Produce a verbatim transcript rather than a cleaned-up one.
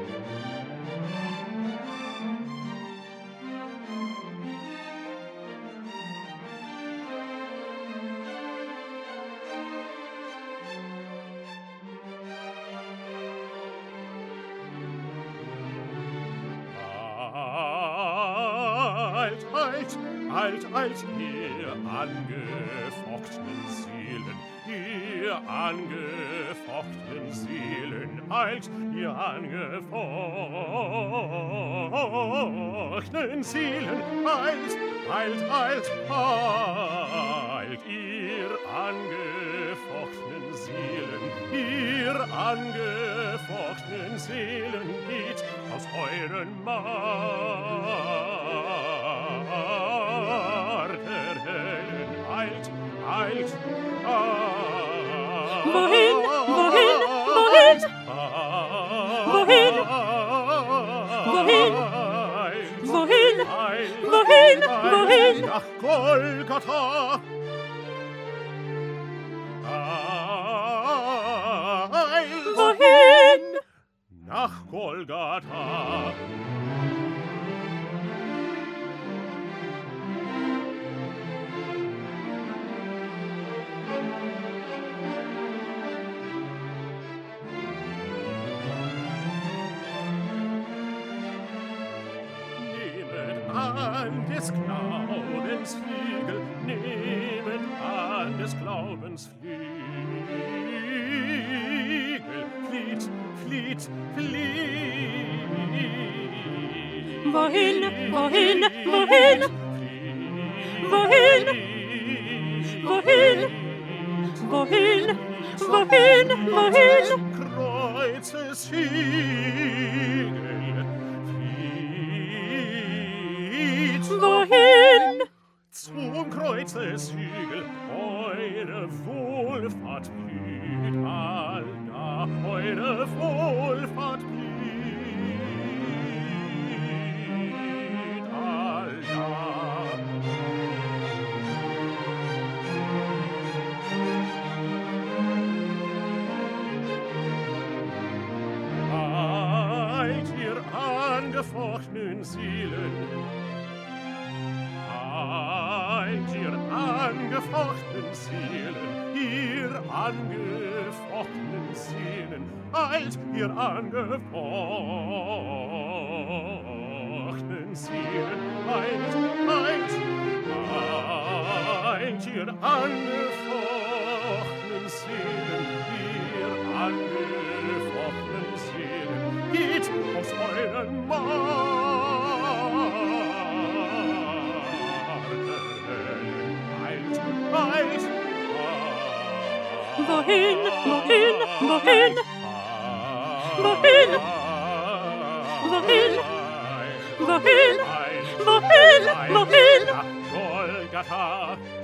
Halt, halt, halt, ihr angefochtenen Seelen, ihr angefochtenen Seelen, halt, ihr angefochtenen Seelen, halt, halt, halt, halt, ihr angefochtenen Seelen, ihr angefochtenen Seelen, geht aus euren Marterhellen, halt, halt, halt. Wohin, wohin, wohin? Wohin? Wohin? Wohin? Wohin? Wohin? Nach Golgatha. Wohin? Nach Golgatha. An des Glaubens Flügel, nehmet an des Glaubens Flügel, flieht, flieht, flieht. Wohin, wohin, wohin? Wohin? Wohin? Wohin? Wohin? Wohin? Kreuzes Hügel. Wohin? Zum Kreuzeshügel, eure Wohlfahrt blüht allda, eure Wohlfahrt blüht allda. Halt, ihr angefochtenen Seelen, halt, ihr angefochtenen Seelen, ihr angefochtenen Seelen, halt, ihr angefochtenen Seelen, halt, halt, halt, ihr angefochtenen Seelen, ihr angefochtenen Seelen, geht aus euren Marterhellen. Wohin, wohin, wohin? Wohin? Wohin? Wohin? Wohin? Wohin? Nach Golgatha.